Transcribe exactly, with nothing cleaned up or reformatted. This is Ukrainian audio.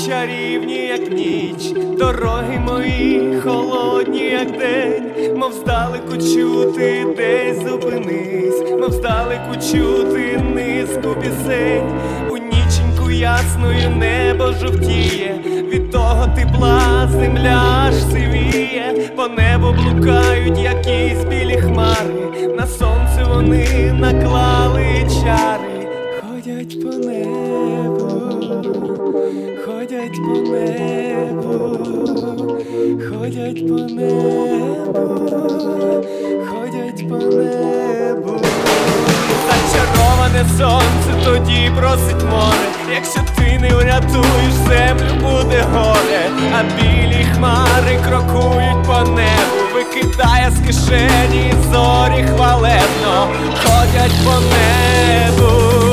чарівні, як ніч, дороги мої холодні, як день, мов здалеку чути, десь зупинись, мов здалеку чути низку пісень. У ніченьку ясною небо жовтіє, від того тепла земля ж сивіє, по небу блукають якісь білі хмари, на сонце вони наклали чари. Ходять по небу, ходять по небу, ходять по небу, ходять по небу. Зачароване сонце тоді просить море, якщо ти не врятуєш землю, буде горе. А білі хмари крокують по небу, викидає з кишені зорі хвалебно, ходять по небу.